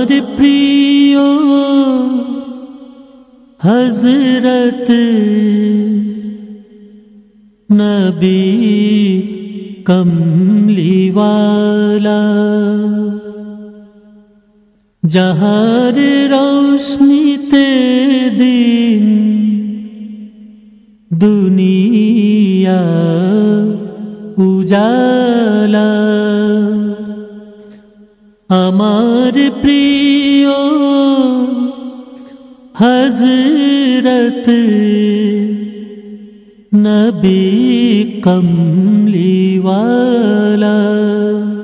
प्रिय हजरत नबी कमली वाला, जहार रोशनी ते दिन दुनिया उजाला। अमार प्रिय हजरत नबी कमली वाला।